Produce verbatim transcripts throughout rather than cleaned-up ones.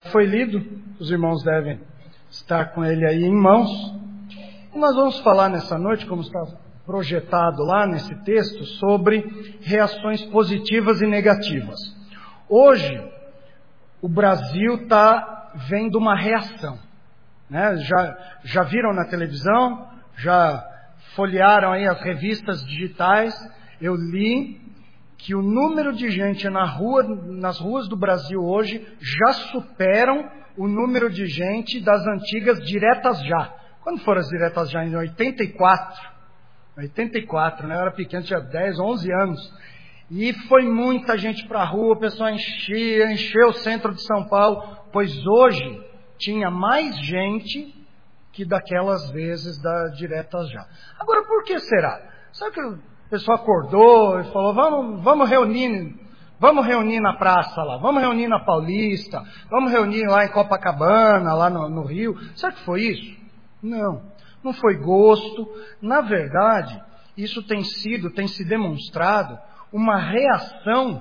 Foi lido, os irmãos devem estar com ele aí em mãos. E nós vamos falar nessa noite, como está projetado lá nesse texto, sobre reações positivas e negativas. Hoje, o Brasil está vendo uma reação, né? Já, já viram na televisão, já folhearam aí as revistas digitais. Eu li que o número de gente na rua, nas ruas do Brasil hoje já superam o número de gente das antigas diretas já. Quando foram as diretas já? Em oitenta e quatro. oitenta e quatro, né? Eu era pequeno, tinha dez, onze anos. E foi muita gente para a rua, o pessoal enchia, encheu o centro de São Paulo, pois hoje tinha mais gente que daquelas vezes da diretas já. Agora, por que será? Sabe que o pessoal acordou e falou, vamos, vamos reunir, vamos reunir na praça lá, vamos reunir na Paulista, vamos reunir lá em Copacabana, lá no, no Rio. Será que foi isso? Não, não foi gosto. Na verdade, isso tem sido, tem se demonstrado uma reação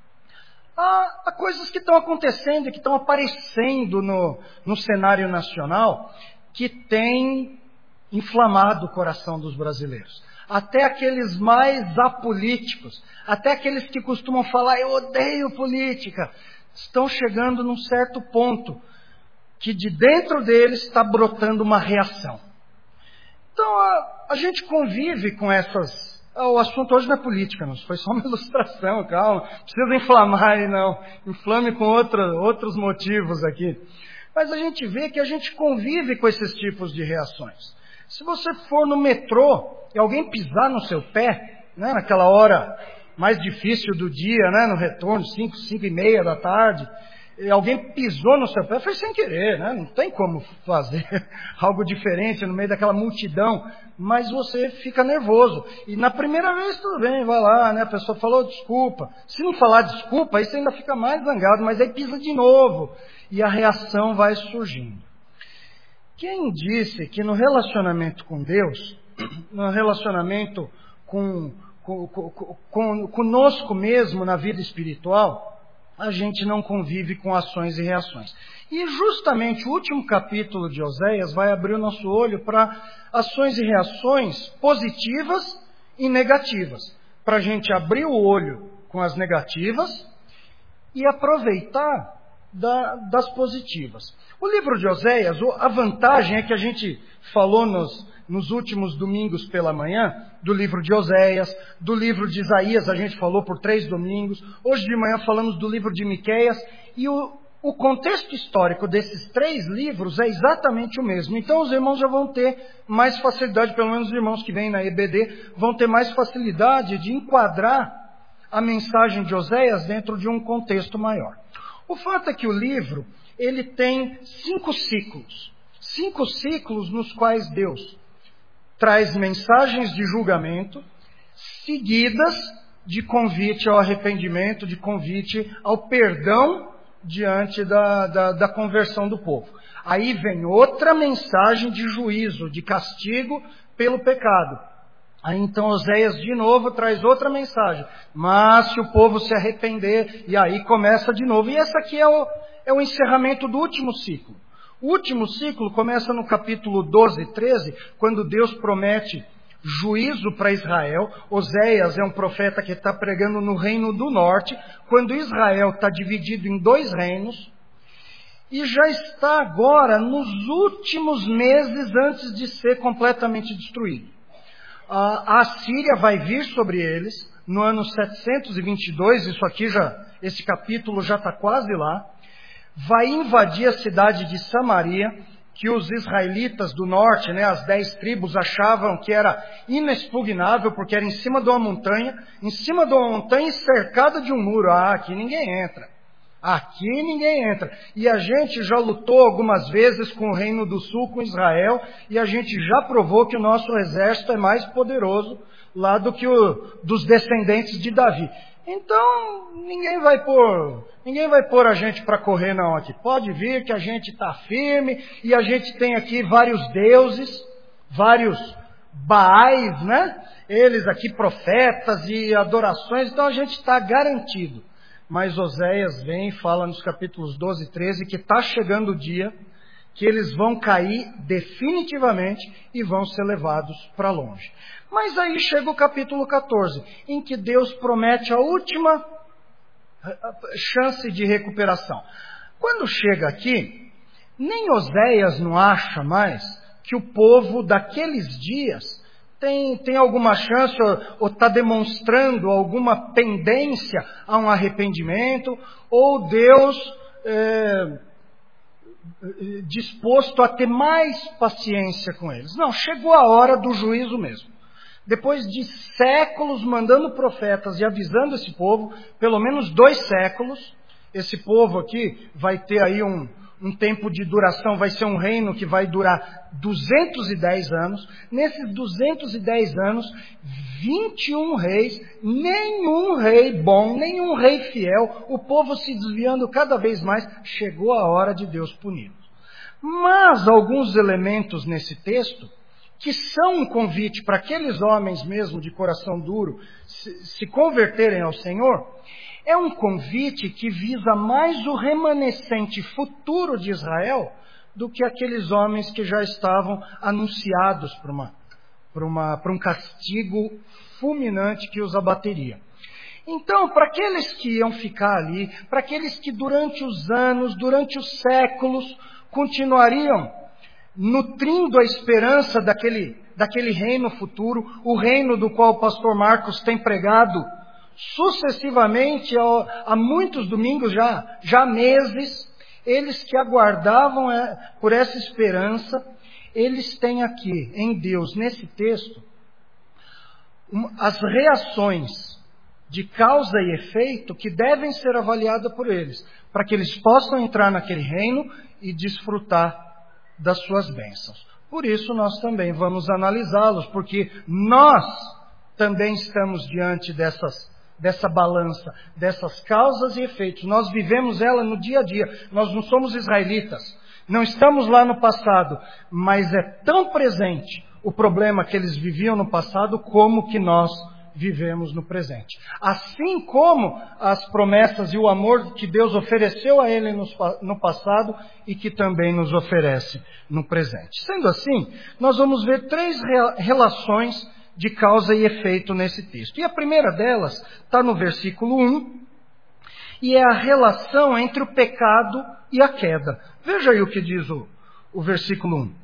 a, a coisas que estão acontecendo, que estão aparecendo no, no cenário nacional, que tem inflamado o coração dos brasileiros. Até aqueles mais apolíticos, até aqueles que costumam falar, eu odeio política, estão chegando num certo ponto que de dentro deles está brotando uma reação. Então a, a gente convive com essas... O assunto hoje não é política, não. Foi só uma ilustração, calma. Não precisa inflamar aí, não. Inflame com outra, outros motivos aqui. Mas a gente vê que a gente convive com esses tipos de reações. Se você for no metrô e alguém pisar no seu pé, né, naquela hora mais difícil do dia, né, no retorno, cinco, cinco e meia da tarde, e alguém pisou no seu pé, foi sem querer, né? Não tem como fazer algo diferente no meio daquela multidão, mas você fica nervoso. E na primeira vez tudo bem, vai lá, né? A pessoa falou desculpa. Se não falar desculpa, aí você ainda fica mais zangado, mas aí pisa de novo e a reação vai surgindo. Quem disse que no relacionamento com Deus, no relacionamento com, com, com, com conosco mesmo na vida espiritual, a gente não convive com ações e reações. E justamente o último capítulo de Oséias vai abrir o nosso olho para ações e reações positivas e negativas. Para a gente abrir o olho com as negativas e aproveitar da, das positivas. O livro de Oséias, a vantagem é que a gente falou nos, nos últimos domingos pela manhã, do livro de Oséias, do livro de Isaías, a gente falou por três domingos, hoje de manhã falamos do livro de Miqueias, e o, o contexto histórico desses três livros é exatamente o mesmo. Então os irmãos já vão ter mais facilidade, pelo menos os irmãos que vêm na E B D, vão ter mais facilidade de enquadrar a mensagem de Oséias dentro de um contexto maior. O fato é que o livro, ele tem cinco ciclos. Cinco ciclos nos quais Deus traz mensagens de julgamento, seguidas de convite ao arrependimento, de convite ao perdão diante da, da, da conversão do povo. Aí vem outra mensagem de juízo, de castigo pelo pecado. Aí então Oséias de novo traz outra mensagem. Mas se o povo se arrepender, e aí começa de novo. E essa aqui é o, é o encerramento do último ciclo. O último ciclo começa no capítulo doze e treze, quando Deus promete juízo para Israel. Oséias é um profeta que está pregando no reino do norte, quando Israel está dividido em dois reinos, e já está agora nos últimos meses antes de ser completamente destruído. A Assíria vai vir sobre eles no ano setecentos e vinte e dois, isso aqui já, esse capítulo já está quase lá. Vai invadir a cidade de Samaria, que os israelitas do norte, né, as dez tribos, achavam que era inexpugnável, porque era em cima de uma montanha, em cima de uma montanha e cercada de um muro. Ah, aqui ninguém entra. Aqui ninguém entra. E a gente já lutou algumas vezes com o Reino do Sul, com Israel, e a gente já provou que o nosso exército é mais poderoso lá do que o dos descendentes de Davi. Então, ninguém vai pôr, ninguém vai pôr a gente para correr não aqui. Pode vir que a gente está firme e a gente tem aqui vários deuses, vários baais, né? Eles aqui profetas e adorações, então a gente está garantido. mas Oséias vem e fala nos capítulos doze e treze que está chegando o dia que eles vão cair definitivamente e vão ser levados para longe. Mas aí chega o capítulo quatorze, em que Deus promete a última chance de recuperação. Quando chega aqui, nem Oséias não acha mais que o povo daqueles dias tem, tem alguma chance ou está demonstrando alguma pendência a um arrependimento, ou Deus é, disposto a ter mais paciência com eles. Não, chegou a hora do juízo mesmo. Depois de séculos mandando profetas e avisando esse povo, pelo menos dois séculos, esse povo aqui vai ter aí um, um tempo de duração, vai ser um reino que vai durar duzentos e dez anos. Nesses duzentos e dez anos, vinte e um reis, nenhum rei bom, nenhum rei fiel, o povo se desviando cada vez mais, chegou a hora de Deus puni-los. Mas alguns elementos nesse texto, que são um convite para aqueles homens mesmo de coração duro se, se converterem ao Senhor, é um convite que visa mais o remanescente futuro de Israel do que aqueles homens que já estavam anunciados para uma, para uma, para um castigo fulminante que os abateria. Então, para aqueles que iam ficar ali, para aqueles que durante os anos, durante os séculos, continuariam nutrindo a esperança daquele, daquele reino futuro, o reino do qual o pastor Marcos tem pregado sucessivamente há muitos domingos, já, já há meses, eles que aguardavam por essa esperança, eles têm aqui em Deus, nesse texto, as reações de causa e efeito que devem ser avaliadas por eles, para que eles possam entrar naquele reino e desfrutar das suas bênçãos. Por isso nós também vamos analisá-los, porque nós também estamos diante dessas, dessa balança, dessas causas e efeitos. Nós vivemos ela no dia a dia. Nós não somos israelitas, não estamos lá no passado, mas é tão presente o problema que eles viviam no passado como que nós vivemos no presente. Assim como as promessas e o amor que Deus ofereceu a ele no passado e que também nos oferece no presente. Sendo assim, nós vamos ver três relações de causa e efeito nesse texto. E a primeira delas está no versículo um, e é a relação entre o pecado e a queda. Veja aí o que diz o, o versículo um.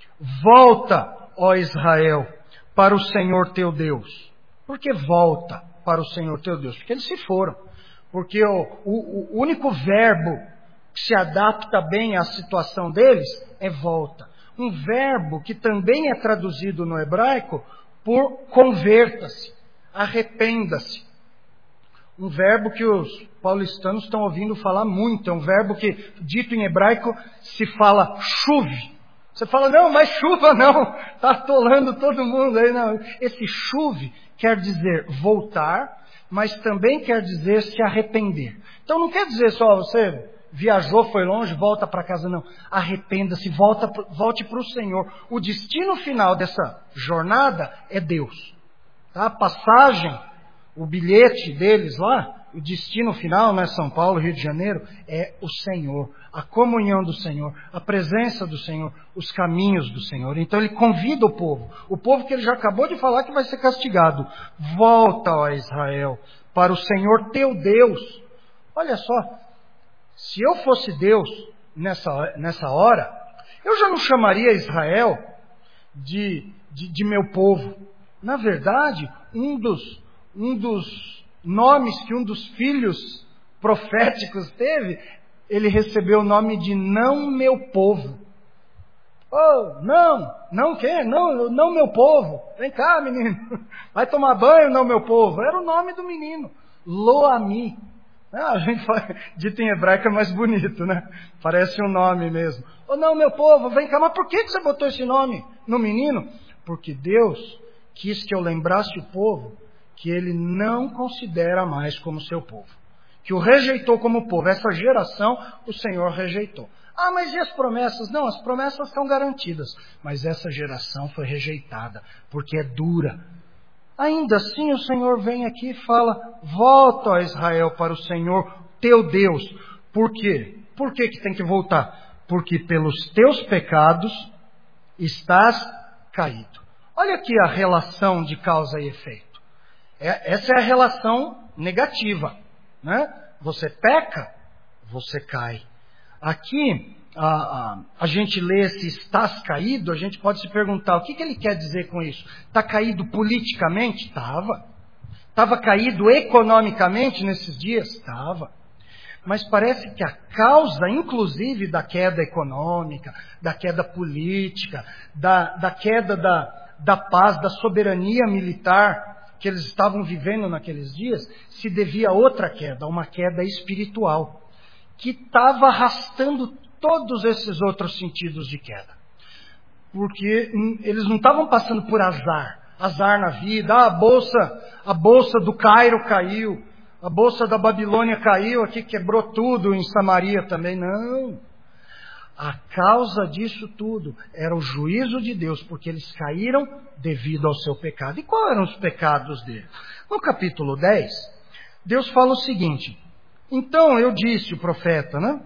Volta, ó Israel, para o Senhor teu Deus. Por que volta para o Senhor teu Deus? Porque eles se foram. Porque o, o, o único verbo que se adapta bem à situação deles é volta. Um verbo que também é traduzido no hebraico por converta-se, arrependa-se. Um verbo que os paulistanos estão ouvindo falar muito. É um verbo que, dito em hebraico, se fala chuve. Você fala, não, mas chuva não, está atolando todo mundo aí. Não. Esse chuve quer dizer voltar, mas também quer dizer se arrepender. Então não quer dizer só você viajou, foi longe, volta para casa, não. Arrependa-se, volta, volte para o Senhor. O destino final dessa jornada é Deus. Tá? A passagem, o bilhete deles lá, o destino final, né, São Paulo, Rio de Janeiro, é o Senhor, a comunhão do Senhor, a presença do Senhor, os caminhos do Senhor. Então ele convida o povo, o povo que ele já acabou de falar que vai ser castigado. Volta, ó Israel, para o Senhor teu Deus. Olha só, se eu fosse Deus nessa, nessa hora, eu já não chamaria Israel de, de, de meu povo. Na verdade, um dos, um dos nomes que um dos filhos proféticos teve, ele recebeu o nome de não meu povo. Oh, não, não o quê? Não, não meu povo. Vem cá, menino. Vai tomar banho, não meu povo. Era o nome do menino. Lo-ami. Ah, a gente fala, dito em hebraico é mais bonito, né? Parece um nome mesmo. Oh, não, meu povo, vem cá. Mas por que você botou esse nome no menino? Porque Deus quis que eu lembrasse o povo que ele não considera mais como seu povo. Que o rejeitou como povo. Essa geração o Senhor rejeitou. Ah, mas e as promessas? Não, as promessas estão garantidas. Mas essa geração foi rejeitada, porque é dura. Ainda assim o Senhor vem aqui e fala, volta, ó Israel, para o Senhor teu Deus. Por quê? Por que que tem que voltar? Porque pelos teus pecados estás caído. Olha aqui a relação de causa e efeito. É, essa é a relação negativa, né? Você peca, você cai. Aqui, a, a, a gente lê esse estás caído, a gente pode se perguntar, o que, que ele quer dizer com isso? Está caído politicamente? Estava. Estava caído economicamente nesses dias? Estava. Mas parece que a causa, inclusive, da queda econômica, da queda política, da, da queda da, da paz, da soberania militar que eles estavam vivendo naqueles dias, se devia a outra queda, uma queda espiritual, que estava arrastando todos esses outros sentidos de queda. Porque eles não estavam passando por azar, azar na vida, ah, a bolsa, a bolsa do Cairo caiu, a bolsa da Babilônia caiu, aqui quebrou tudo, em Samaria também. Não. A causa disso tudo era o juízo de Deus, porque eles caíram devido ao seu pecado. E quais eram os pecados deles? No capítulo dez, Deus fala o seguinte, então eu disse, o profeta, né?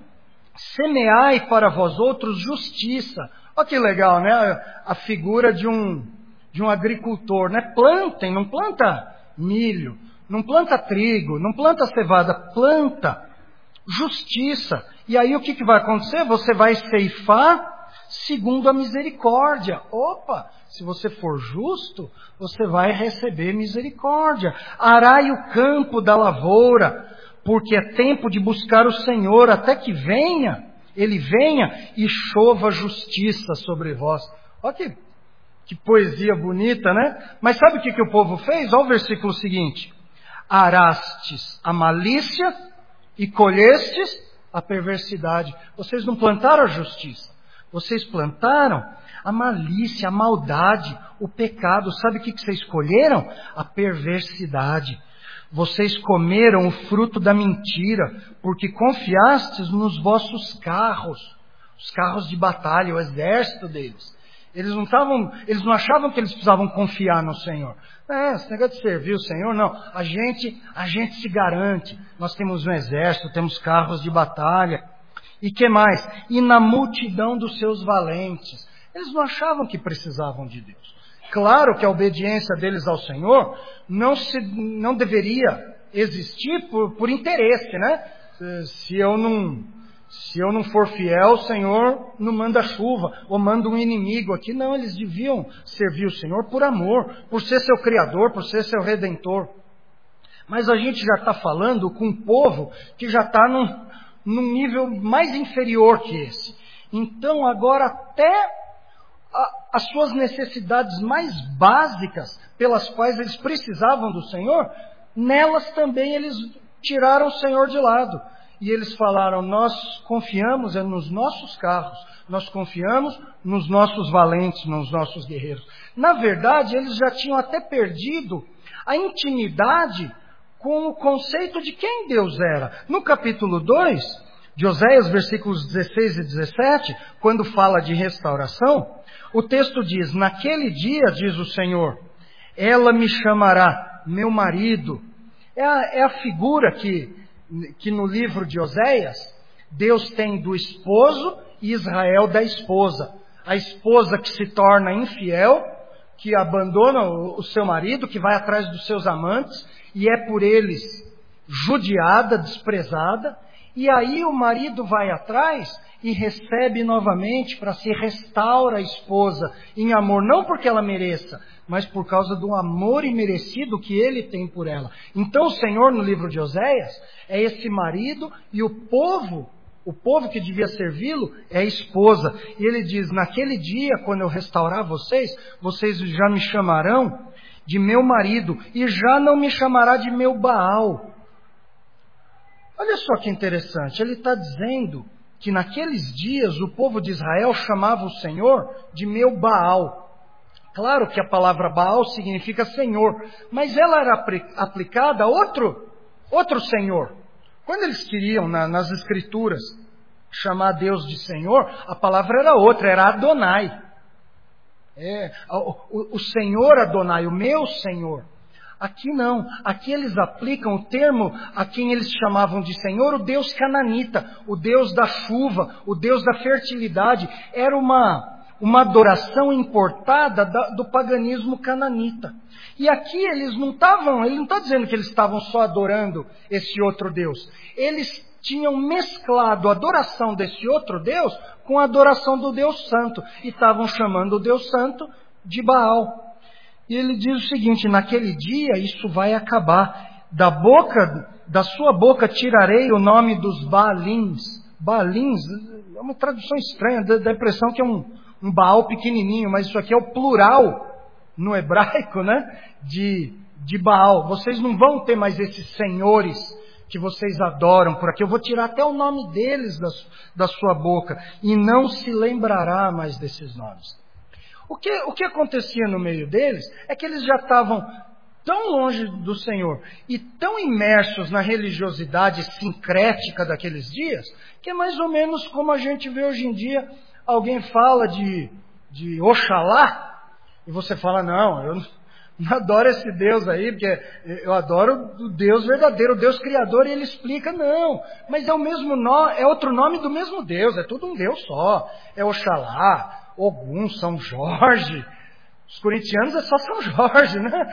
Semeai para vós outros justiça. Olha que legal, né? A figura de um, de um agricultor, né? Plantem, não planta milho, não planta trigo, não planta cevada, planta justiça. E aí o que, que vai acontecer? Você vai ceifar segundo a misericórdia. Opa, se você for justo, você vai receber misericórdia. Arai o campo da lavoura, porque é tempo de buscar o Senhor, até que venha, Ele venha e chova justiça sobre vós. Olha que, que poesia bonita, né? Mas sabe o que, que o povo fez? Olha o versículo seguinte. Arastes a malícia e colhestes a perversidade. Vocês não plantaram a justiça. Vocês plantaram a malícia, a maldade, o pecado. Sabe o que, que vocês colheram? A perversidade. Vocês comeram o fruto da mentira, porque confiastes nos vossos carros, os carros de batalha, o exército deles. Eles não estavam, eles não achavam que eles precisavam confiar no Senhor. É, esse negócio de servir o Senhor, não. A gente, a gente se garante. Nós temos um exército, temos carros de batalha. E que mais? E na multidão dos seus valentes. Eles não achavam que precisavam de Deus. Claro que a obediência deles ao Senhor não, se, não deveria existir por, por interesse, né? Se eu não, se eu não for fiel, o Senhor não manda chuva, ou manda um inimigo aqui. Não, eles deviam servir o Senhor por amor, por ser seu Criador, por ser seu Redentor. Mas a gente já está falando com um povo que já está num, num nível mais inferior que esse. Então agora até as suas necessidades mais básicas, pelas quais eles precisavam do Senhor, nelas também eles tiraram o Senhor de lado. E eles falaram, nós confiamos nos nossos carros, nós confiamos nos nossos valentes, nos nossos guerreiros. Na verdade, eles já tinham até perdido a intimidade com o conceito de quem Deus era. No capítulo dois de Oséias, versículos dezesseis e dezessete, quando fala de restauração, o texto diz, naquele dia, diz o Senhor, ela me chamará meu marido. É a, é a figura que, que no livro de Oséias, Deus tem do esposo e Israel da esposa. A esposa que se torna infiel, que abandona o, o seu marido, que vai atrás dos seus amantes, e é por eles judiada, desprezada. E aí o marido vai atrás e recebe novamente para se restaura a esposa em amor, não porque ela mereça, mas por causa do amor imerecido que ele tem por ela. Então o Senhor no livro de Oséias é esse marido e o povo, o povo que devia servi-lo é a esposa. E ele diz, naquele dia quando eu restaurar vocês, vocês já me chamarão de meu marido e já não me chamará de meu Baal. Olha só que interessante, ele está dizendo que naqueles dias o povo de Israel chamava o Senhor de meu Baal. Claro que a palavra Baal significa Senhor, mas ela era aplicada a outro, outro Senhor. Quando eles queriam, na, nas Escrituras, chamar Deus de Senhor, a palavra era outra, era Adonai. É, o, o, o Senhor Adonai, o meu Senhor. Aqui não. Aqui eles aplicam o termo a quem eles chamavam de Senhor, o Deus cananita, o Deus da chuva, o Deus da fertilidade. Era uma, uma adoração importada da, do paganismo cananita. E aqui eles não estavam, ele não está dizendo que eles estavam só adorando esse outro Deus. Eles tinham mesclado a adoração desse outro Deus com a adoração do Deus Santo. E estavam chamando o Deus Santo de Baal. E ele diz o seguinte: naquele dia isso vai acabar. Da boca, da sua boca tirarei o nome dos Baalins. Baalins é uma tradução estranha, dá a impressão que é um, um Baal pequenininho, mas isso aqui é o plural no hebraico, né? De, de Baal. Vocês não vão ter mais esses senhores que vocês adoram por aqui. Eu vou tirar até o nome deles da, da sua boca. E não se lembrará mais desses nomes. O que, o que acontecia no meio deles é que eles já estavam tão longe do Senhor e tão imersos na religiosidade sincrética daqueles dias, que é mais ou menos como a gente vê hoje em dia. Alguém fala de, de Oxalá, e você fala: não, eu não adoro esse Deus aí, porque eu adoro o Deus verdadeiro, o Deus criador. E ele explica: não, mas é o mesmo nome, é outro nome do mesmo Deus, é tudo um Deus só. É Oxalá, Ogum, São Jorge. Os corintianos é só São Jorge, né?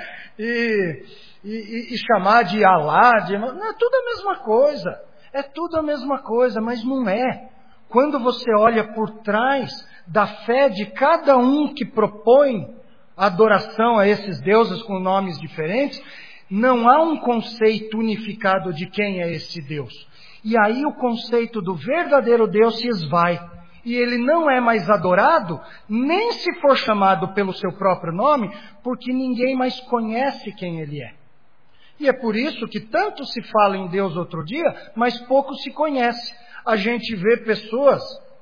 E, e, e chamar de Alá, de, não, é tudo a mesma coisa. É tudo a mesma coisa, mas não é. Quando você olha por trás da fé de cada um que propõe adoração a esses deuses com nomes diferentes, não há um conceito unificado de quem é esse Deus. E aí o conceito do verdadeiro Deus se esvai. E ele não é mais adorado, nem se for chamado pelo seu próprio nome, porque ninguém mais conhece quem ele é. E é por isso que tanto se fala em Deus outro dia, mas pouco se conhece. A gente vê pessoas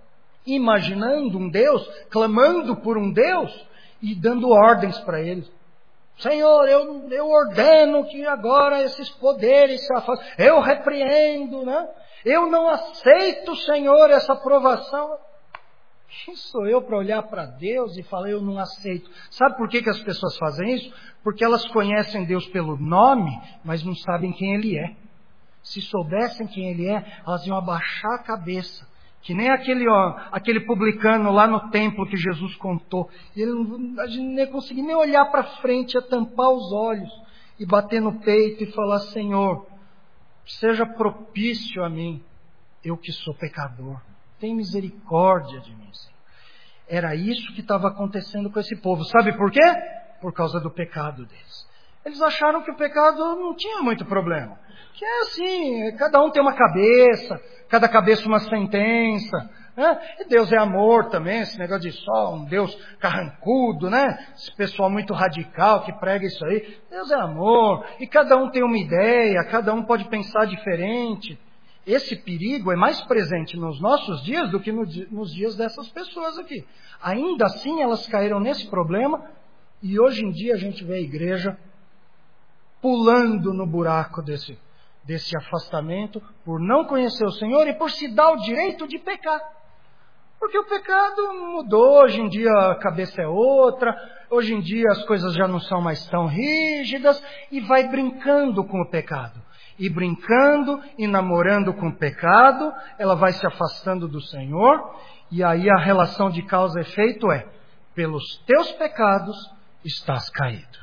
imaginando um Deus, clamando por um Deus e dando ordens para ele. Senhor, eu, eu ordeno que agora esses poderes se afastem. Eu repreendo, né? Eu não aceito, Senhor, essa aprovação. Quem sou eu para olhar para Deus e falar: eu não aceito? Sabe por que, que as pessoas fazem isso? Porque elas conhecem Deus pelo nome, mas não sabem quem Ele é. Se soubessem quem Ele é, elas iam abaixar a cabeça. Que nem aquele, ó, aquele publicano lá no templo que Jesus contou. Ele não, a gente não ia conseguir nem olhar para frente, ia tampar os olhos e bater no peito e falar: Senhor, seja propício a mim, eu que sou pecador. Tem misericórdia de mim, Senhor. Era isso que estava acontecendo com esse povo. Sabe por quê? Por causa do pecado deles. Eles acharam que o pecado não tinha muito problema. Que é assim, cada um tem uma cabeça, cada cabeça uma sentença. Né? E Deus é amor também, esse negócio de só um Deus carrancudo, né? Esse pessoal muito radical que prega isso aí. Deus é amor, e cada um tem uma ideia, cada um pode pensar diferente. Esse perigo é mais presente nos nossos dias do que no, nos dias dessas pessoas aqui. Ainda assim, elas caíram nesse problema, e hoje em dia a gente vê a igreja pulando no buraco desse, desse afastamento, por não conhecer o Senhor e por se dar o direito de pecar. Porque o pecado mudou, hoje em dia a cabeça é outra, hoje em dia as coisas já não são mais tão rígidas, e vai brincando com o pecado. E brincando e namorando com o pecado, ela vai se afastando do Senhor, e aí a relação de causa e efeito é: pelos teus pecados estás caído.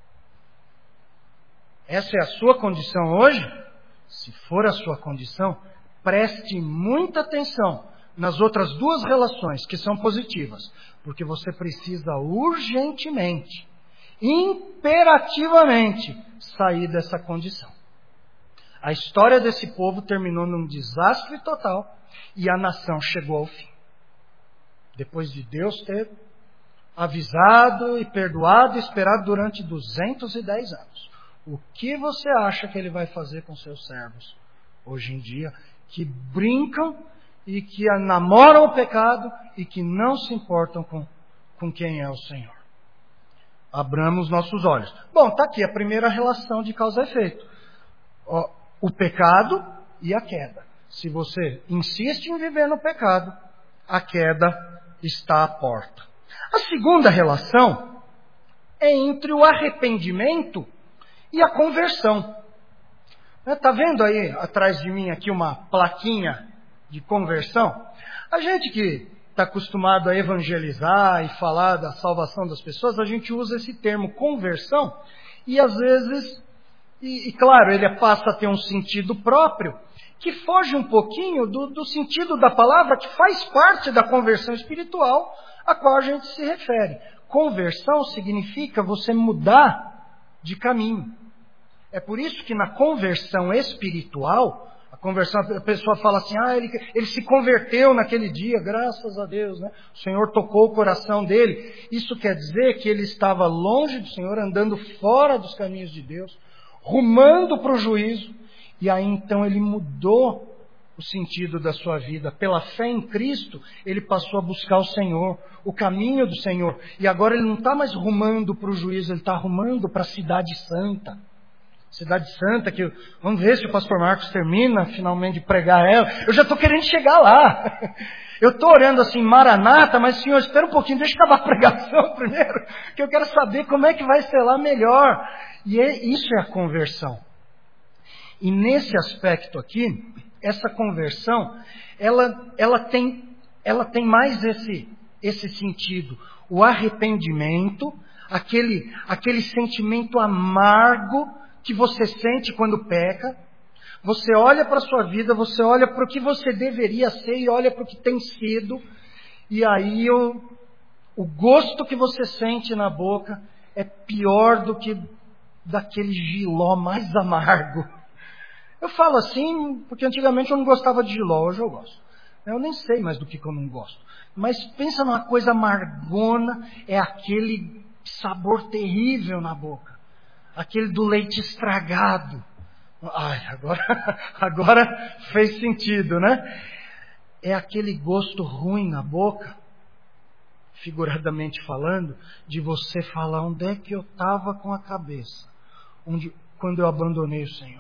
Essa é a sua condição hoje? Se for a sua condição, preste muita atenção nas outras duas relações que são positivas, porque você precisa urgentemente, imperativamente, sair dessa condição. A história desse povo terminou num desastre total e a nação chegou ao fim. Depois de Deus ter avisado e perdoado e esperado durante duzentos e dez anos. O que você acha que Ele vai fazer com seus servos hoje em dia, que brincam e que namoram o pecado e que não se importam com, com quem é o Senhor? Abramos nossos olhos. Bom, está aqui a primeira relação de causa e efeito. Ó, o pecado e a queda. Se você insiste em viver no pecado, a queda está à porta. A segunda relação é entre o arrependimento e a conversão. Está vendo aí atrás de mim aqui uma plaquinha de conversão? A gente que está acostumado a evangelizar e falar da salvação das pessoas, a gente usa esse termo conversão e às vezes, e, e claro, ele passa a ter um sentido próprio, que foge um pouquinho do, do sentido da palavra que faz parte da conversão espiritual a qual a gente se refere. Conversão significa você mudar de caminho. É por isso que na conversão espiritual, a conversão, a pessoa fala assim, ah, ele, ele se converteu naquele dia, graças a Deus, né? O Senhor tocou o coração dele. Isso quer dizer que ele estava longe do Senhor, andando fora dos caminhos de Deus, rumando para o juízo, e aí então ele mudou o sentido da sua vida. Pela fé em Cristo, ele passou a buscar o Senhor, o caminho do Senhor. E agora ele não está mais rumando para o juízo, ele está rumando para a cidade santa. Cidade Santa, que vamos ver se o pastor Marcos termina finalmente de pregar ela. Eu já estou querendo chegar lá. Eu estou orando assim, Maranata, mas Senhor, espera um pouquinho, deixa eu acabar a pregação primeiro, que eu quero saber como é que vai ser lá melhor. E é, isso é a conversão. E nesse aspecto aqui, essa conversão, ela, ela, tem, ela tem mais esse, esse sentido. O arrependimento, aquele, aquele sentimento amargo que você sente quando peca. Você olha para a sua vida, você olha para o que você deveria ser e olha para o que tem sido. E aí o, o gosto que você sente na boca é pior do que daquele jiló mais amargo. Eu falo assim porque antigamente eu não gostava de jiló, hoje eu gosto. Eu nem sei mais do que, que eu não gosto. Mas pensa numa coisa amargona, é aquele sabor terrível na boca. Aquele do leite estragado. Ai, agora, agora fez sentido, né? É aquele gosto ruim na boca, figuradamente falando, de você falar onde é que eu estava com a cabeça, onde, quando eu abandonei o Senhor.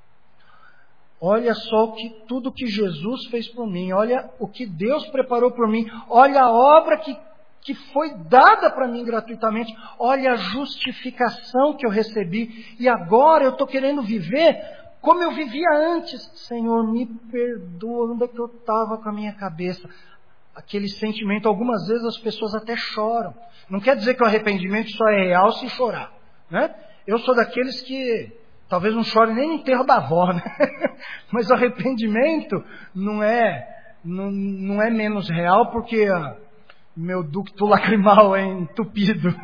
Olha só o que, tudo que Jesus fez por mim, olha o que Deus preparou por mim, olha a obra que que foi dada para mim gratuitamente, olha a justificação que eu recebi, e agora eu estou querendo viver como eu vivia antes. Senhor, me perdoa, onde é que eu estava com a minha cabeça? Aquele sentimento, algumas vezes as pessoas até choram. Não quer dizer que o arrependimento só é real se chorar, né? Eu sou daqueles que talvez não chore nem no enterro da avó, né? Mas o arrependimento não é, não, não é menos real porque meu ducto lacrimal é entupido.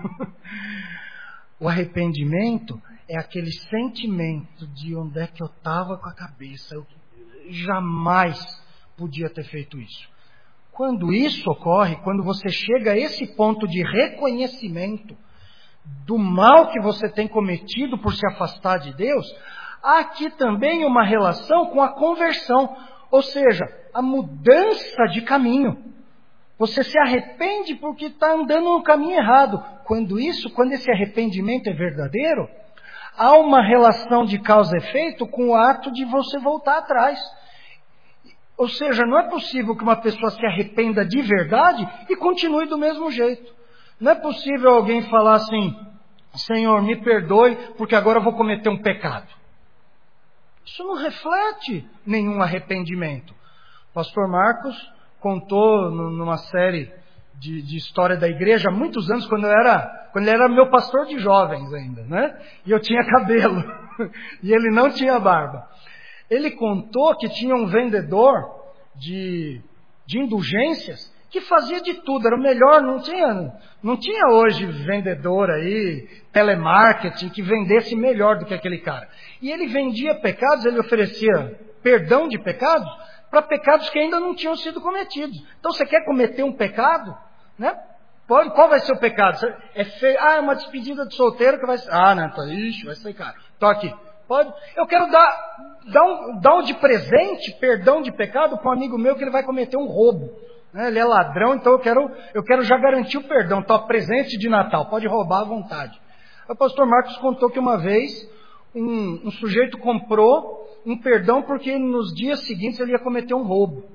O arrependimento é aquele sentimento de onde é que eu estava com a cabeça. Eu jamais podia ter feito isso. Quando isso ocorre, quando você chega a esse ponto de reconhecimento do mal que você tem cometido por se afastar de Deus, há aqui também uma relação com a conversão, ou seja, a mudança de caminho. Você se arrepende porque está andando no caminho errado. Quando isso, quando esse arrependimento é verdadeiro, há uma relação de causa e efeito com o ato de você voltar atrás. Ou seja, não é possível que uma pessoa se arrependa de verdade e continue do mesmo jeito. Não é possível alguém falar assim, Senhor, me perdoe porque agora eu vou cometer um pecado. Isso não reflete nenhum arrependimento. Pastor Marcos contou numa série de, de história da igreja há muitos anos, quando, eu era, quando ele era meu pastor de jovens ainda, né? E eu tinha cabelo, e ele não tinha barba. Ele contou que tinha um vendedor de, de indulgências que fazia de tudo, era o melhor, não tinha, não tinha hoje vendedor aí, telemarketing, que vendesse melhor do que aquele cara. E ele vendia pecados, ele oferecia perdão de pecados, para pecados que ainda não tinham sido cometidos. Então você quer cometer um pecado, né? Pode, qual vai ser o pecado? É feio, ah, é uma despedida de solteiro que vai ser, ah, não, tá, ixi, vai ser caro. Tô aqui. Pode, eu quero dar, dar, um, dar um de presente, perdão de pecado, para um amigo meu que ele vai cometer um roubo. Né? Ele é ladrão, então eu quero, eu quero já garantir o perdão. Tô, presente de Natal, pode roubar à vontade. O pastor Marcos contou que uma vez um, um sujeito comprou um perdão porque nos dias seguintes ele ia cometer um roubo.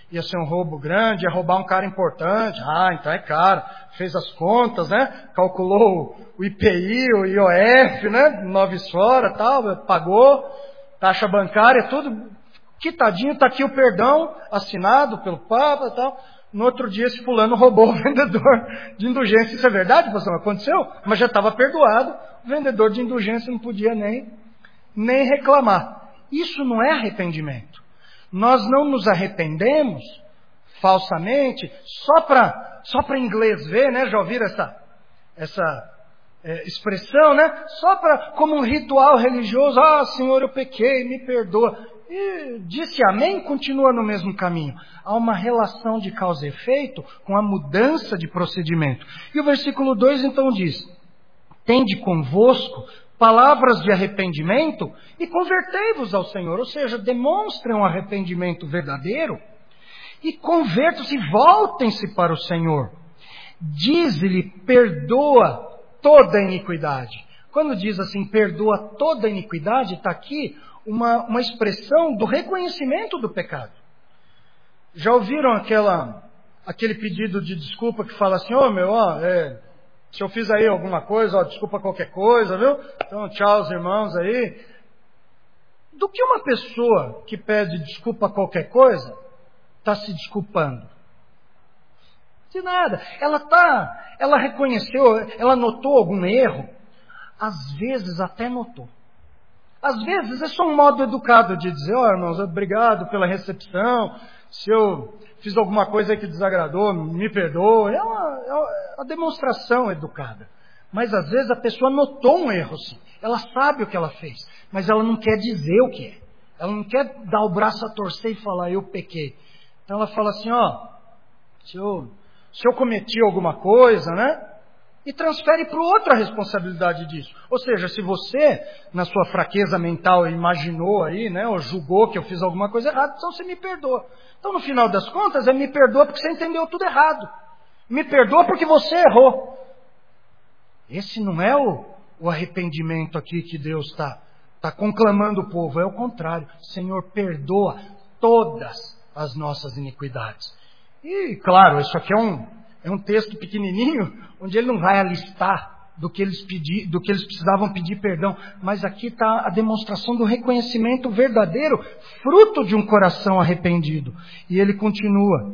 ia ser um roubo grande, ia roubar um cara importante. Ah, então é caro. Fez as contas, né? Calculou o I P I, o I O F, né? Noves fora, tal, pagou, taxa bancária, tudo quitadinho, tá aqui o perdão assinado pelo Papa e tal. No outro dia esse fulano roubou o vendedor de indulgência. Isso é verdade, pastor? Aconteceu? Mas já estava perdoado. O vendedor de indulgência não podia nem, nem reclamar. Isso não é arrependimento. Nós não nos arrependemos falsamente só para só para inglês ver, né? Já ouviram essa, essa é, expressão, né? Só para, como um ritual religioso. Ah, Senhor, eu pequei, me perdoa. E disse amém, continua no mesmo caminho. Há uma relação de causa e efeito com a mudança de procedimento. E o versículo dois então diz: tende convosco palavras de arrependimento e convertei-vos ao Senhor. Ou seja, demonstrem um arrependimento verdadeiro e convertam-se e voltem-se para o Senhor. Diz-lhe, perdoa toda a iniquidade. Quando diz assim, perdoa toda a iniquidade, está aqui uma, uma expressão do reconhecimento do pecado. Já ouviram aquela, aquele pedido de desculpa que fala assim, ô oh, meu, ó, é, se eu fiz aí alguma coisa, ó, desculpa qualquer coisa, viu? Então, tchau os irmãos aí. Do que uma pessoa que pede desculpa a qualquer coisa está se desculpando? De nada. Ela tá, ela reconheceu, ela notou algum erro? Às vezes até notou. Às vezes é só um modo educado de dizer, ó oh, irmãos, obrigado pela recepção, se eu fiz alguma coisa que desagradou, me perdoe. É uma, é uma demonstração educada. Mas às vezes a pessoa notou um erro, sim. Ela sabe o que ela fez, mas ela não quer dizer o que é. Ela não quer dar o braço a torcer e falar, eu pequei. Então ela fala assim, ó, se eu, se eu cometi alguma coisa, né? E transfere para o outro a responsabilidade disso. Ou seja, se você, na sua fraqueza mental, imaginou aí, né, ou julgou que eu fiz alguma coisa errada, então você me perdoa. Então, no final das contas, é me perdoa porque você entendeu tudo errado. Me perdoa porque você errou. Esse não é o, o arrependimento aqui que Deus está tá conclamando o povo. É o contrário. Senhor, perdoa todas as nossas iniquidades. E, claro, isso aqui é um... É um texto pequenininho, onde ele não vai alistar do que eles, pedi, do que eles precisavam pedir perdão. Mas aqui está a demonstração do reconhecimento verdadeiro, fruto de um coração arrependido. E ele continua.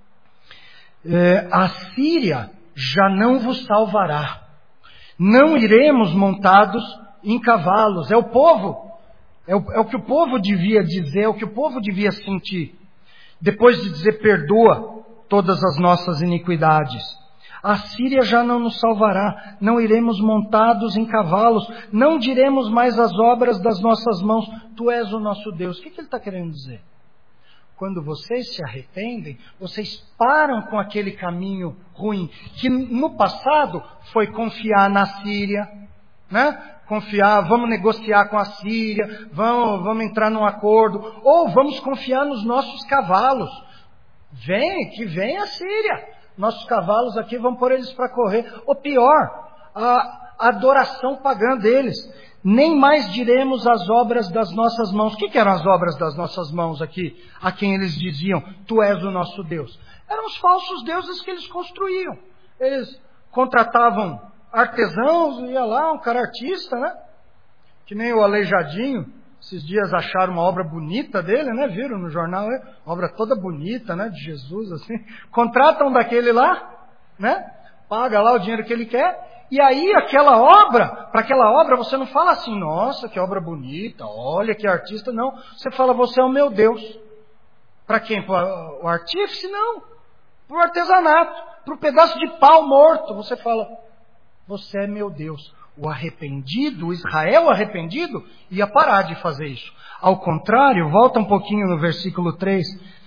É, a Síria já não vos salvará. Não iremos montados em cavalos. É o povo. É o, é o que o povo devia dizer, é o que o povo devia sentir. Depois de dizer perdoa todas as nossas iniquidades. A Síria já não nos salvará, não iremos montados em cavalos, não diremos mais as obras das nossas mãos, tu és o nosso Deus. O que, que ele está querendo dizer? Quando vocês se arrependem, vocês param com aquele caminho ruim, que no passado foi confiar na Síria, né? Confiar, vamos negociar com a Síria, vamos, vamos entrar num acordo, ou vamos confiar nos nossos cavalos. Vem, que vem a Síria. Nossos cavalos aqui, vamos pôr eles para correr. Ou pior, a adoração pagã deles. Nem mais diremos as obras das nossas mãos. O que, que eram as obras das nossas mãos aqui? A quem eles diziam, tu és o nosso Deus. Eram os falsos deuses que eles construíam. Eles contratavam artesãos, ia lá, um cara artista, né? Que nem o Aleijadinho. Esses dias acharam uma obra bonita dele, né? Viram no jornal, né? Uma obra toda bonita, né? De Jesus, assim. Contratam daquele lá, né? Paga lá o dinheiro que ele quer. E aí aquela obra, para aquela obra você não fala assim, nossa, que obra bonita, olha que artista, não. Você fala, você é o meu Deus. Para quem? Para o artífice? Não. Para o artesanato. Para o pedaço de pau morto. Você fala, você é meu Deus. O arrependido, o Israel arrependido, ia parar de fazer isso. Ao contrário, volta um pouquinho no versículo três,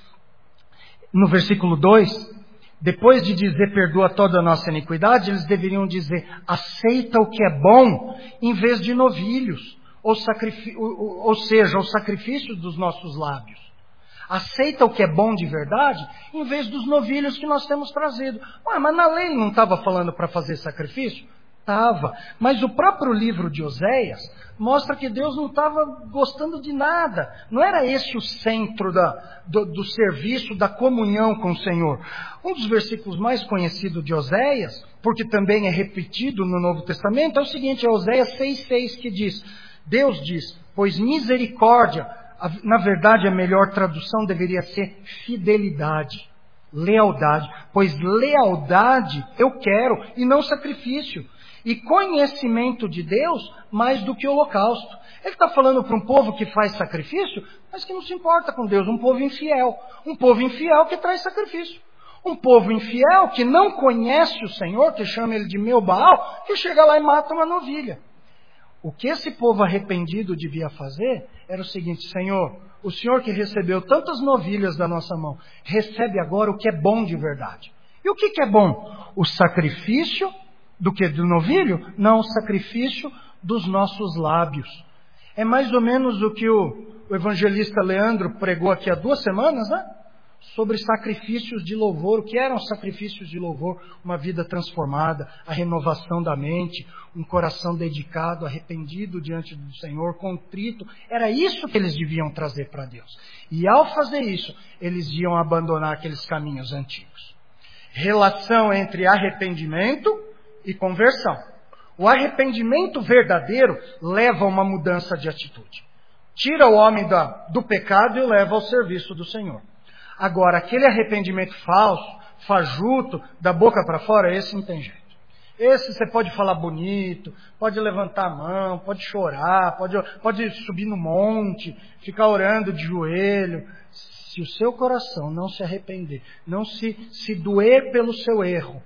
no versículo dois, depois de dizer perdoa toda a nossa iniquidade, eles deveriam dizer aceita o que é bom, em vez de novilhos, ou, sacrifí- ou, ou seja, o sacrifício dos nossos lábios. Aceita o que é bom de verdade, em vez dos novilhos que nós temos trazido. Ué, mas na lei não estava falando para fazer sacrifício? Estava. Mas o próprio livro de Oséias mostra que Deus não estava gostando de nada. Não era esse o centro da, do, do serviço, da comunhão com o Senhor. Um dos versículos mais conhecidos de Oséias, porque também é repetido no Novo Testamento, é o seguinte, é Oséias seis, seis, que diz, Deus diz, pois misericórdia, na verdade a melhor tradução deveria ser fidelidade, lealdade, pois lealdade eu quero e não sacrifício. E conhecimento de Deus mais do que holocausto. Ele está falando para um povo que faz sacrifício, mas que não se importa com Deus, um povo infiel. Um povo infiel que traz sacrifício. Um povo infiel que não conhece o Senhor, que chama ele de meu Baal, que chega lá e mata uma novilha. O que esse povo arrependido devia fazer era o seguinte, Senhor, o Senhor que recebeu tantas novilhas da nossa mão, recebe agora o que é bom de verdade. E o que, que é bom? O sacrifício do que do novilho? Não, o sacrifício dos nossos lábios. É mais ou menos o que o, o evangelista Leandro pregou aqui há duas semanas, né? Sobre sacrifícios de louvor. O que eram sacrifícios de louvor? Uma vida transformada, a renovação da mente, um coração dedicado, arrependido diante do Senhor, contrito. Era isso que eles deviam trazer para Deus. E ao fazer isso, eles iam abandonar aqueles caminhos antigos. Relação entre arrependimento e conversão. O arrependimento verdadeiro leva a uma mudança de atitude. Tira o homem da, do pecado e o leva ao serviço do Senhor. Agora, aquele arrependimento falso, fajuto, da boca para fora, esse não tem jeito. Esse você pode falar bonito, pode levantar a mão, pode chorar, pode, pode subir no monte, ficar orando de joelho. Se o seu coração não se arrepender, não se, se doer pelo seu erro,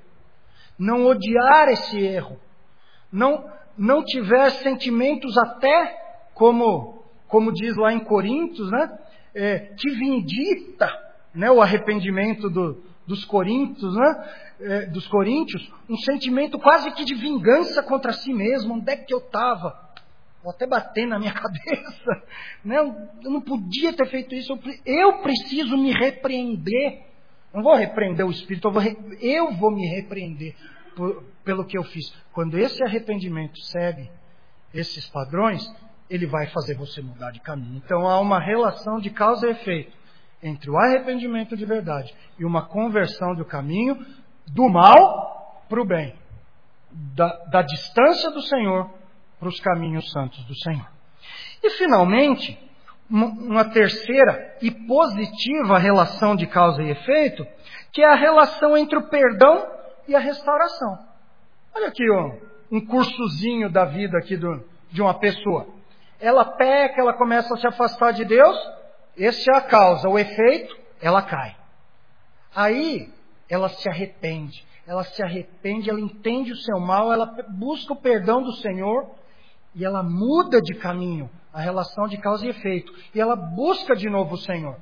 não odiar esse erro, não, não tiver sentimentos até, como, como diz lá em Coríntios, né, é, que vindita, né, o arrependimento do, dos Coríntios, né, é, dos Coríntios, um sentimento quase que de vingança contra si mesmo. Onde é que eu estava? Vou até bater na minha cabeça, né? Eu não podia ter feito isso, eu, eu preciso me repreender. Não vou repreender o Espírito, eu vou, eu vou me repreender por, pelo que eu fiz. Quando esse arrependimento segue esses padrões, ele vai fazer você mudar de caminho. Então há uma relação de causa e efeito entre o arrependimento de verdade e uma conversão do caminho do mal para o bem, da, da distância do Senhor para os caminhos santos do Senhor. E finalmente, uma terceira e positiva relação de causa e efeito, que é a relação entre o perdão e a restauração. Olha aqui um, um cursozinho da vida aqui do, de uma pessoa. Ela peca, ela começa a se afastar de Deus, essa é a causa. O efeito, ela cai. Aí, ela se arrepende. Ela se arrepende, ela entende o seu mal, ela busca o perdão do Senhor e ela muda de caminho, a relação de causa e efeito. E ela busca de novo o Senhor.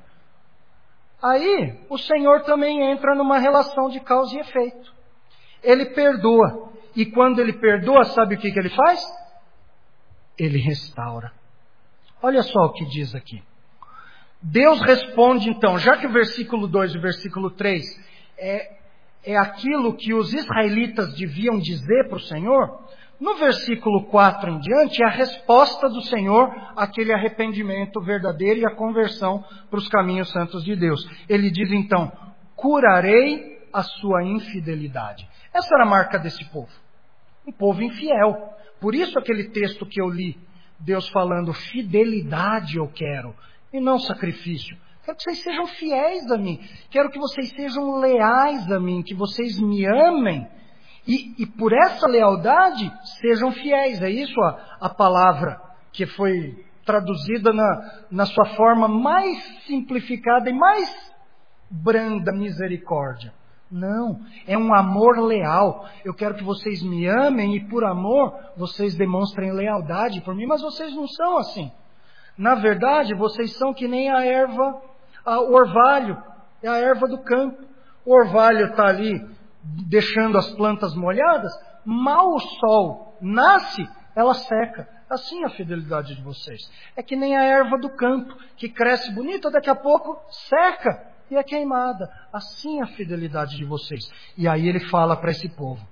Aí, o Senhor também entra numa relação de causa e efeito. Ele perdoa. E quando ele perdoa, sabe o que, que ele faz? Ele restaura. Olha só o que diz aqui. Deus responde então, já que o versículo dois e o versículo três é, é aquilo que os israelitas deviam dizer para o Senhor, no versículo quatro em diante é a resposta do Senhor àquele arrependimento verdadeiro e a conversão para os caminhos santos de Deus. Ele diz então, curarei a sua infidelidade. Essa era a marca desse povo, um povo infiel. Por isso aquele texto que eu li, Deus falando, fidelidade eu quero, e não sacrifício. Quero que vocês sejam fiéis a mim. Quero que vocês sejam leais a mim, que vocês me amem. E, e por essa lealdade, sejam fiéis. É isso a, a palavra que foi traduzida na, na sua forma mais simplificada e mais branda, misericórdia. Não, é um amor leal. Eu quero que vocês me amem e por amor vocês demonstrem lealdade por mim, mas vocês não são assim. Na verdade, vocês são que nem a erva, a, o orvalho, é a erva do campo. O orvalho está ali deixando as plantas molhadas, mal o sol nasce, ela seca. Assim é a fidelidade de vocês. É que nem a erva do campo, que cresce bonita, daqui a pouco seca e é queimada. Assim é a fidelidade de vocês. E aí ele fala para esse povo,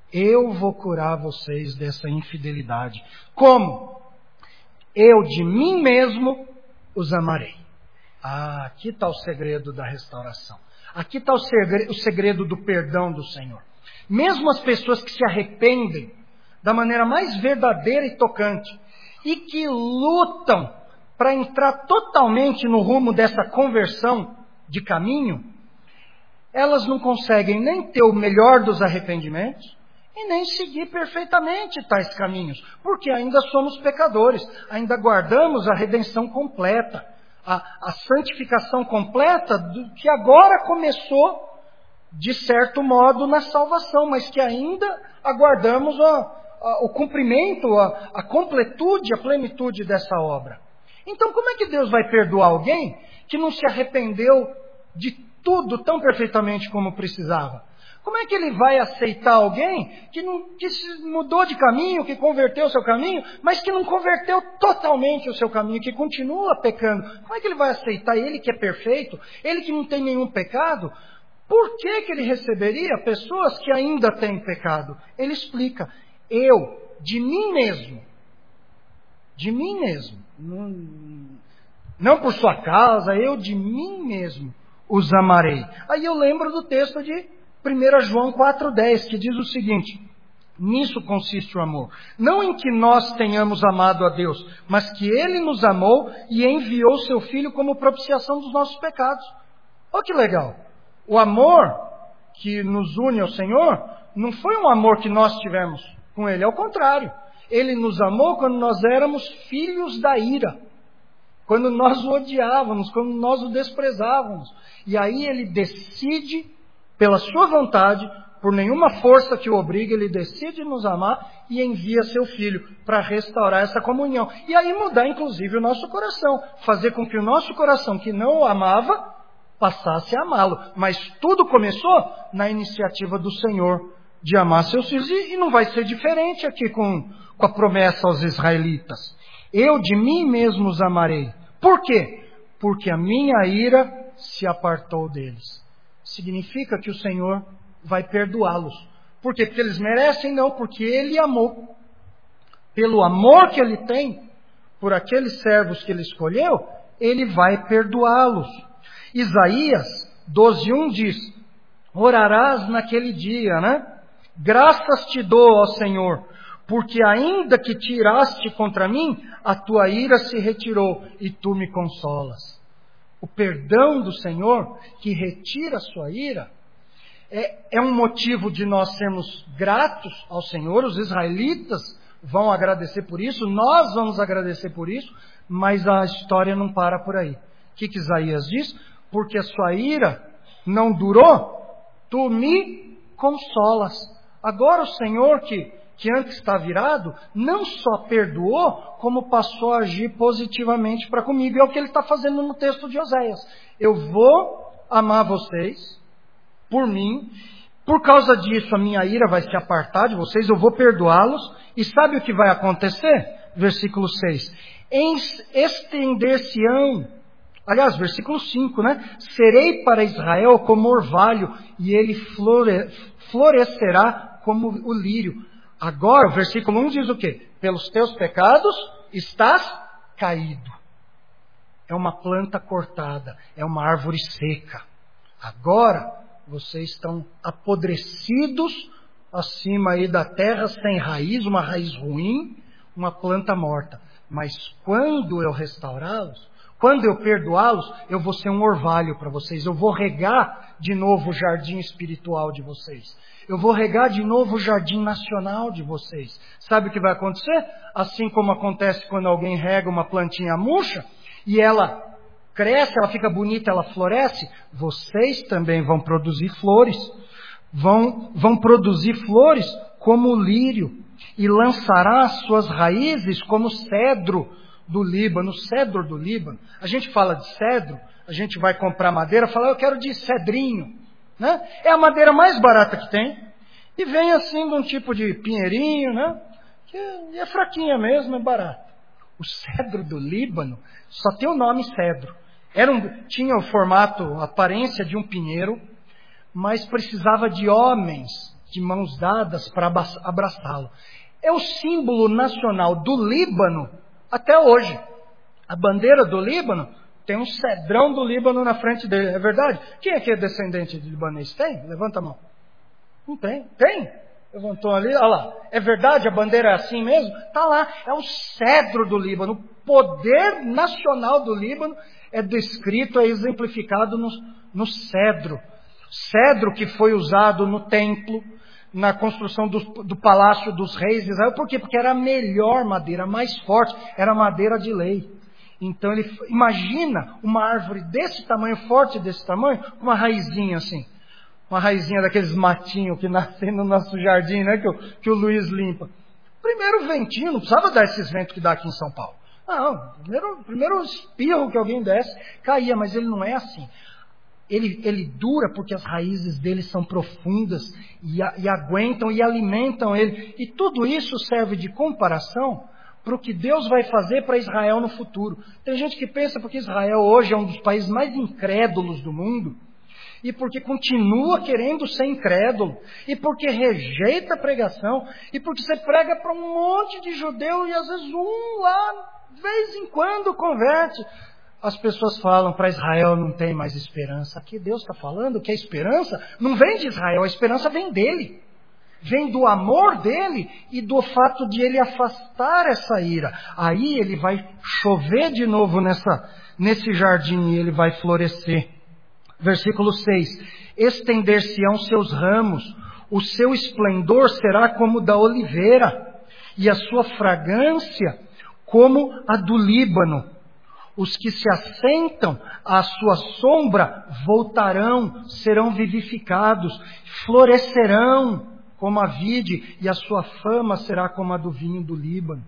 Eu vou curar vocês dessa infidelidade. Como? Eu de mim mesmo os amarei. Ah, aqui está o segredo da restauração. Aqui está o segredo, o segredo do perdão do Senhor. Mesmo as pessoas que se arrependem da maneira mais verdadeira e tocante e que lutam para entrar totalmente no rumo dessa conversão de caminho, elas não conseguem nem ter o melhor dos arrependimentos e nem seguir perfeitamente tais caminhos, porque ainda somos pecadores, ainda guardamos a redenção completa, a, a santificação completa do que agora começou, de certo modo, na salvação, mas que ainda aguardamos a, a, o cumprimento, a, a completude, a plenitude dessa obra. Então, como é que Deus vai perdoar alguém que não se arrependeu de tudo tão perfeitamente como precisava? Como é que ele vai aceitar alguém que, não, que mudou de caminho, que converteu o seu caminho, mas que não converteu totalmente o seu caminho, que continua pecando? Como é que ele vai aceitar ele que é perfeito, ele que não tem nenhum pecado? Por que que ele receberia pessoas que ainda têm pecado? Ele explica, eu, de mim mesmo, de mim mesmo, não, não por sua causa, eu de mim mesmo os amarei. Aí eu lembro do texto de primeira João quatro dez, que diz o seguinte, nisso consiste o amor, não em que nós tenhamos amado a Deus, mas que Ele nos amou e enviou seu Filho como propiciação dos nossos pecados. Olha que legal! O amor que nos une ao Senhor não foi um amor que nós tivemos com Ele, ao contrário. Ele nos amou quando nós éramos filhos da ira, quando nós o odiávamos, quando nós o desprezávamos. E aí Ele decide, pela sua vontade, por nenhuma força que o obrigue, Ele decide nos amar e envia seu Filho para restaurar essa comunhão. E aí mudar, inclusive, o nosso coração, fazer com que o nosso coração, que não o amava, passasse a amá-lo. Mas tudo começou na iniciativa do Senhor de amar seus filhos. E não vai ser diferente aqui com, com a promessa aos israelitas. Eu de mim mesmo os amarei. Por quê? Porque a minha ira se apartou deles. Significa que o Senhor vai perdoá-los. Por quê? Porque eles merecem? Não, porque Ele amou. Pelo amor que Ele tem por aqueles servos que Ele escolheu, Ele vai perdoá-los. Isaías doze um diz, orarás naquele dia, né? Graças te dou, ó Senhor, porque ainda que tiraste contra mim, a tua ira se retirou e tu me consolas. O perdão do Senhor, que retira a sua ira, é, é um motivo de nós sermos gratos ao Senhor. Os israelitas vão agradecer por isso, nós vamos agradecer por isso, mas a história não para por aí. O que, que Isaías diz? Porque a sua ira não durou, tu me consolas. Agora o Senhor que, que antes está virado, não só perdoou, como passou a agir positivamente para comigo. E é o que Ele está fazendo no texto de Oséias. Eu vou amar vocês, por mim, por causa disso a minha ira vai se apartar de vocês, eu vou perdoá-los. E sabe o que vai acontecer? Versículo seis. Estender-se-ão. Aliás, versículo cinco, né? Serei para Israel como orvalho, e ele flore, florescerá como o lírio. Agora, o versículo um diz o quê? Pelos teus pecados estás caído. É uma planta cortada, é uma árvore seca. Agora, vocês estão apodrecidos acima aí da terra, sem raiz, uma raiz ruim, uma planta morta. Mas quando eu restaurá-los, quando eu perdoá-los, eu vou ser um orvalho para vocês. Eu vou regar de novo o jardim espiritual de vocês. Eu vou regar de novo o jardim nacional de vocês. Sabe o que vai acontecer? Assim como acontece quando alguém rega uma plantinha murcha e ela cresce, ela fica bonita, ela floresce, vocês também vão produzir flores. Vão, vão produzir flores como o lírio e lançará as suas raízes como cedro do Líbano, cedro do Líbano. A gente fala de cedro, a gente vai comprar madeira, fala, eu quero de cedrinho, né? É a madeira mais barata que tem, e vem assim de um tipo de pinheirinho, né? Que é fraquinha mesmo, é barata. O cedro do Líbano só tem o nome cedro. Era um, tinha o formato, a aparência de um pinheiro, mas precisava de homens de mãos dadas para abraçá-lo. É o símbolo nacional do Líbano até hoje. A bandeira do Líbano tem um cedrão do Líbano na frente dele, é verdade? Quem aqui é descendente de libanês? Tem? Levanta a mão. Não tem? Tem? Levantou ali, olha lá. É verdade? A bandeira é assim mesmo? Está lá. É o cedro do Líbano. O poder nacional do Líbano é descrito, é exemplificado no, no cedro. Cedro que foi usado no templo, na construção do, do palácio dos reis de Israel. Por quê? Porque era a melhor madeira, a mais forte. Era madeira de lei. Então, ele imagina uma árvore desse tamanho, forte desse tamanho, com uma raizinha assim. Uma raizinha daqueles matinhos que nascem no nosso jardim, né? Que o, que o Luiz limpa. Primeiro ventinho, não precisava dar esses ventos que dá aqui em São Paulo. Não, primeiro, primeiro espirro que alguém desse, caía, mas ele não é assim. Ele, ele dura porque as raízes dele são profundas e, a, e aguentam e alimentam ele. E tudo isso serve de comparação para o que Deus vai fazer para Israel no futuro. Tem gente que pensa porque Israel hoje é um dos países mais incrédulos do mundo, e porque continua querendo ser incrédulo, e porque rejeita a pregação, e porque você prega para um monte de judeu e às vezes um lá, de vez em quando, converte. As pessoas falam, para Israel não tem mais esperança. Aqui Deus está falando que a esperança não vem de Israel, a esperança vem dele. Vem do amor dele e do fato de ele afastar essa ira. Aí ele vai chover de novo nessa, nesse jardim e ele vai florescer. Versículo seis. Estender-se-ão seus ramos, o seu esplendor será como da oliveira, e a sua fragrância como a do Líbano. Os que se assentam à sua sombra voltarão, serão vivificados, florescerão como a vide, e a sua fama será como a do vinho do Líbano.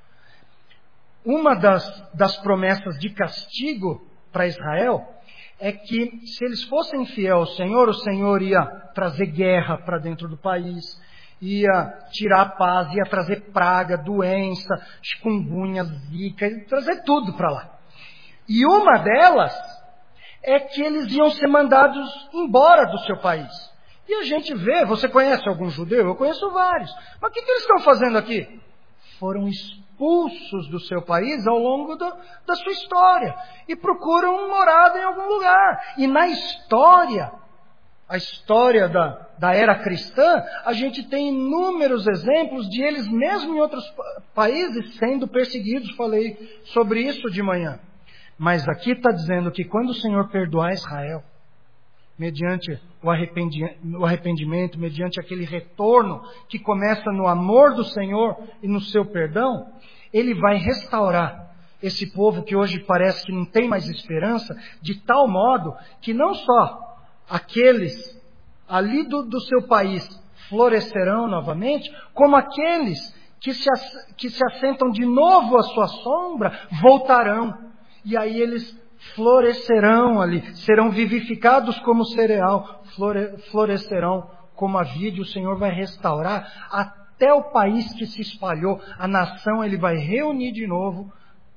Uma das, das promessas de castigo para Israel é que se eles fossem fiéis ao Senhor, o Senhor ia trazer guerra para dentro do país, ia tirar a paz, ia trazer praga, doença, chikungunya, zika, ia trazer tudo para lá. E uma delas é que eles iam ser mandados embora do seu país. E a gente vê, você conhece algum judeu? Eu conheço vários. Mas o que, que eles estão fazendo aqui? Foram expulsos do seu país ao longo do, da sua história. E procuram morada em algum lugar. E na história, a história da, da era cristã, a gente tem inúmeros exemplos de eles mesmo em outros países sendo perseguidos. Falei sobre isso de manhã. Mas aqui está dizendo que quando o Senhor perdoar Israel, mediante o arrependimento, o arrependimento, mediante aquele retorno que começa no amor do Senhor e no seu perdão, Ele vai restaurar esse povo que hoje parece que não tem mais esperança, de tal modo que não só aqueles ali do, do seu país florescerão novamente, como aqueles que se, que se assentam de novo à sua sombra voltarão. E aí eles florescerão ali, serão vivificados como cereal, flore, florescerão como a vide. O Senhor vai restaurar até o país que se espalhou, a nação Ele vai reunir de novo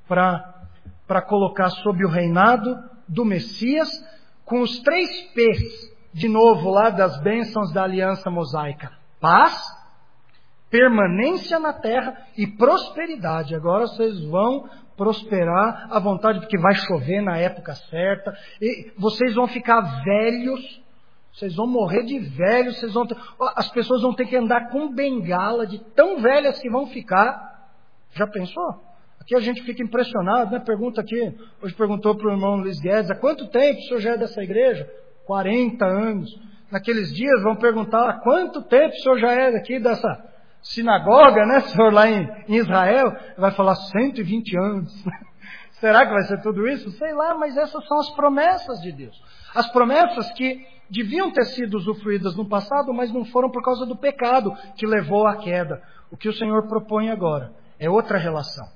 para colocar sob o reinado do Messias, com os três P's, de novo lá das bênçãos da aliança mosaica: paz, permanência na terra e prosperidade. Agora vocês vão prosperar à vontade, porque vai chover na época certa, e vocês vão ficar velhos, vocês vão morrer de velhos, vocês vão ter, as pessoas vão ter que andar com bengala, de tão velhas que vão ficar. Já pensou? Aqui a gente fica impressionado, né? Pergunta aqui, hoje perguntou para o irmão Luiz Guedes: há quanto tempo o senhor já é dessa igreja? quarenta anos. Naqueles dias vão perguntar: há quanto tempo o senhor já é daqui dessa sinagoga, né, senhor, lá em, em Israel? Vai falar cento e vinte anos. Será que vai ser tudo isso? Sei lá, mas essas são as promessas de Deus. As promessas que deviam ter sido usufruídas no passado, mas não foram por causa do pecado que levou à queda. O que o Senhor propõe agora é outra relação.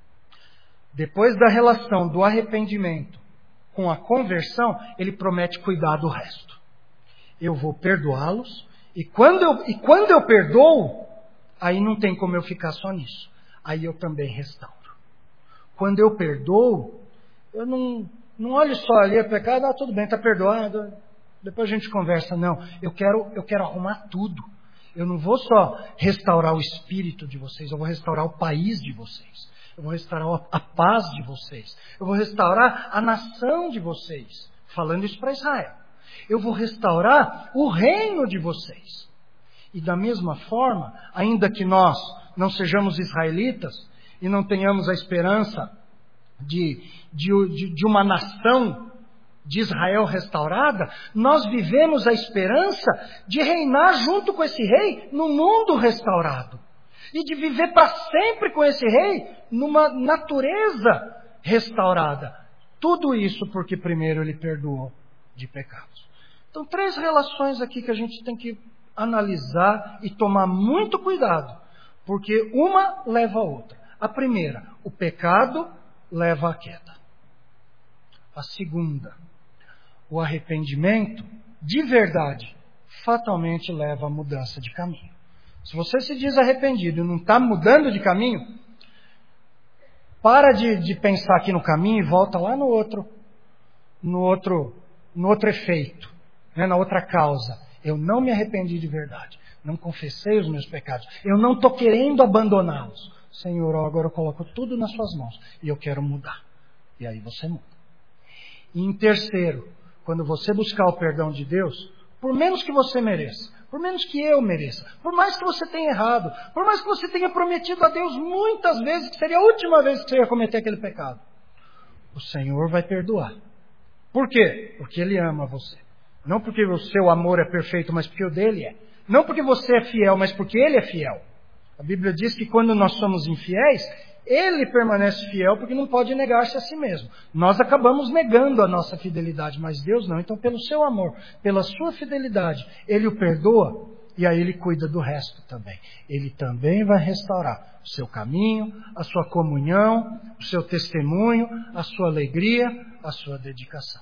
Depois da relação do arrependimento com a conversão, Ele promete cuidar do resto. Eu vou perdoá-los, e quando eu, e quando eu perdoo, aí não tem como eu ficar só nisso. Aí eu também restauro. Quando eu perdoo, eu não, não olho só ali, é pecado, ah, tudo bem, está perdoado, depois a gente conversa. Não, eu quero, eu quero arrumar tudo. Eu não vou só restaurar o espírito de vocês, eu vou restaurar o país de vocês. Eu vou restaurar a paz de vocês. Eu vou restaurar a nação de vocês. Falando isso para Israel. Eu vou restaurar o reino de vocês. E da mesma forma, ainda que nós não sejamos israelitas e não tenhamos a esperança de, de, de uma nação de Israel restaurada, nós vivemos a esperança de reinar junto com esse rei no mundo restaurado. E de viver para sempre com esse rei numa natureza restaurada. Tudo isso porque primeiro ele perdoou de pecados. Então, três relações aqui que a gente tem que analisar e tomar muito cuidado. Porque uma leva a outra. A primeira, o pecado leva à queda. A segunda, o arrependimento, de verdade, fatalmente leva à mudança de caminho. Se você se diz arrependido e não está mudando de caminho, para de, de pensar aqui no caminho e volta lá no outro, no outro, no outro efeito, né, na outra causa. Eu não me arrependi de verdade. Não confessei os meus pecados. Eu não estou querendo abandoná-los. Senhor, agora eu coloco tudo nas suas mãos e eu quero mudar. E aí você muda. E em terceiro, quando você buscar o perdão de Deus, por menos que você mereça, por menos que eu mereça, por mais que você tenha errado, por mais que você tenha prometido a Deus muitas vezes que seria a última vez que você ia cometer aquele pecado, o Senhor vai perdoar. Por quê? Porque Ele ama você. Não porque o seu amor é perfeito, mas porque o dele é. Não porque você é fiel, mas porque Ele é fiel. A Bíblia diz que quando nós somos infiéis, Ele permanece fiel porque não pode negar-se a si mesmo. Nós acabamos negando a nossa fidelidade, mas Deus não. Então, pelo seu amor, pela sua fidelidade, Ele o perdoa e aí Ele cuida do resto também. Ele também vai restaurar o seu caminho, a sua comunhão, o seu testemunho, a sua alegria, a sua dedicação.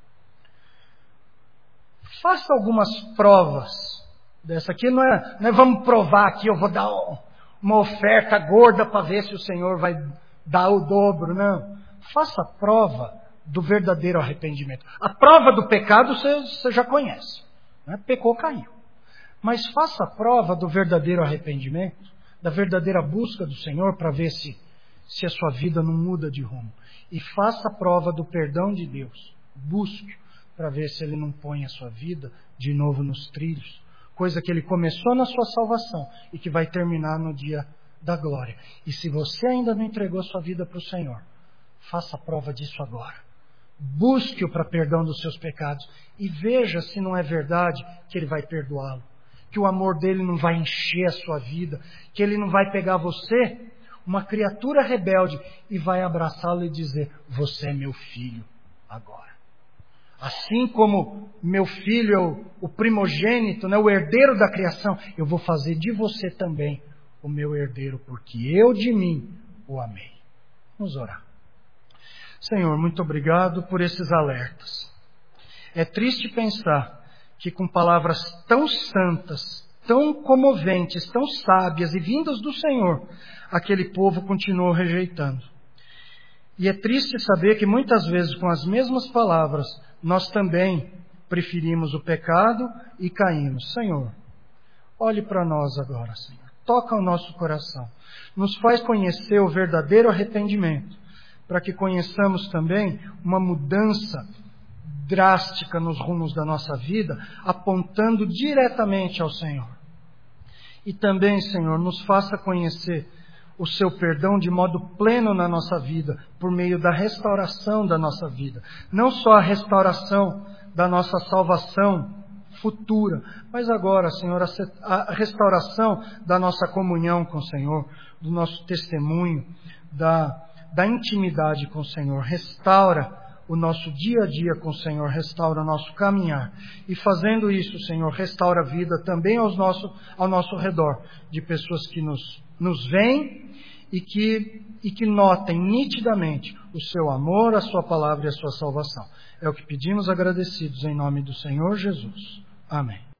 Faça algumas provas dessa aqui. Não é, não é vamos provar aqui, eu vou dar uma oferta gorda para ver se o Senhor vai dar o dobro. Não. Faça a prova do verdadeiro arrependimento. A prova do pecado você, você já conhece. Né? Pecou, caiu. Mas faça a prova do verdadeiro arrependimento, da verdadeira busca do Senhor para ver se, se a sua vida não muda de rumo. E faça a prova do perdão de Deus. Busque para ver se Ele não põe a sua vida de novo nos trilhos. Coisa que Ele começou na sua salvação e que vai terminar no dia da glória. E se você ainda não entregou a sua vida para o Senhor, faça a prova disso agora. Busque-o para perdão dos seus pecados e veja se não é verdade que Ele vai perdoá-lo. Que o amor dele não vai encher a sua vida, que Ele não vai pegar você, uma criatura rebelde, e vai abraçá-lo e dizer: você é meu filho agora. Assim como meu filho é o, o primogênito, né, o herdeiro da criação, eu vou fazer de você também o meu herdeiro, porque eu de mim o amei. Vamos orar. Senhor, muito obrigado por esses alertas. É triste pensar que com palavras tão santas, tão comoventes, tão sábias e vindas do Senhor, aquele povo continuou rejeitando. E é triste saber que muitas vezes com as mesmas palavras, nós também preferimos o pecado e caímos. Senhor, olhe para nós agora, Senhor. Toca o nosso coração. Nos faz conhecer o verdadeiro arrependimento, para que conheçamos também uma mudança drástica nos rumos da nossa vida, apontando diretamente ao Senhor. E também, Senhor, nos faça conhecer o seu perdão de modo pleno na nossa vida, por meio da restauração da nossa vida. Não só a restauração da nossa salvação futura, mas agora, Senhor, a restauração da nossa comunhão com o Senhor, do nosso testemunho, da, da intimidade com o Senhor. Restaura o nosso dia a dia com o Senhor, restaura o nosso caminhar. E fazendo isso, Senhor, restaura a vida também aos nosso, ao nosso redor, de pessoas que nos, nos veem e que, e que notem nitidamente o seu amor, a sua palavra e a sua salvação. É o que pedimos agradecidos em nome do Senhor Jesus. Amém.